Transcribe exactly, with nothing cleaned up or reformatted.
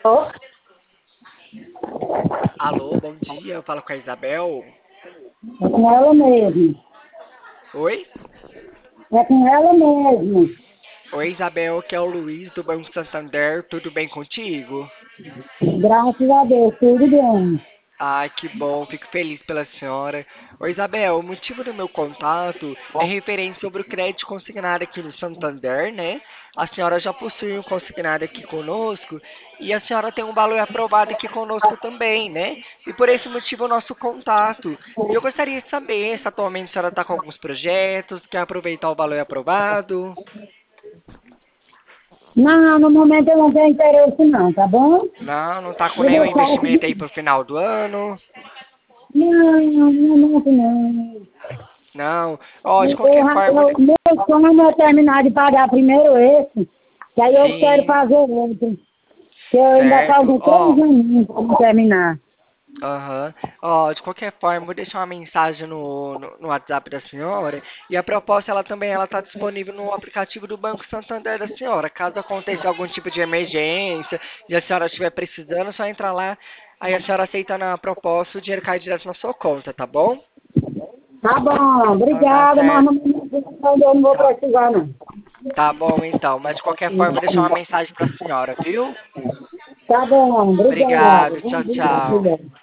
Ô, Alô, bom dia, eu falo com a Isabel. é com ela mesmo. Oi? É com ela mesmo. Oi, Isabel, que é o Luiz do Banco Santander, tudo bem contigo? Graças a Deus, tudo bem. Ai, que bom, fico feliz pela senhora. Oi, Isabel, o motivo do meu contato é referente sobre o crédito consignado aqui no Santander, né? A senhora já possui um consignado aqui conosco e a senhora tem um valor aprovado aqui conosco também, né? E por esse motivo o nosso contato. E eu gostaria de saber se atualmente a senhora está com alguns projetos, quer aproveitar o valor aprovado. Não, no momento eu não tenho interesse não, tá bom? Não, não está com Eu nenhum vou falar investimento que... aí para o final do ano. Não, no momento não. Não. Ó, de Eu, eu, qualquer forma, eu, meu sonho é terminar de pagar primeiro esse, que aí eu quero sim, fazer outro. Que eu ainda certo. faltam três Ó, aninhos para me terminar. aham. Ó, de qualquer forma, vou deixar uma mensagem no, no, no WhatsApp da senhora. E a proposta, ela também ela está disponível no aplicativo do Banco Santander da senhora. Caso aconteça algum tipo de emergência e a senhora estiver precisando, é só entrar lá. Aí a senhora aceita na proposta, o dinheiro cai direto na sua conta, tá bom? Tá bom, Então tá obrigada, mas no certo. momento eu não vou Tá, precisar não. tá bom então. Mas de qualquer forma, vou deixar uma mensagem pra senhora, viu? Tá bom, obrigado. Obrigado. Bom Tchau, dia, tchau. filha.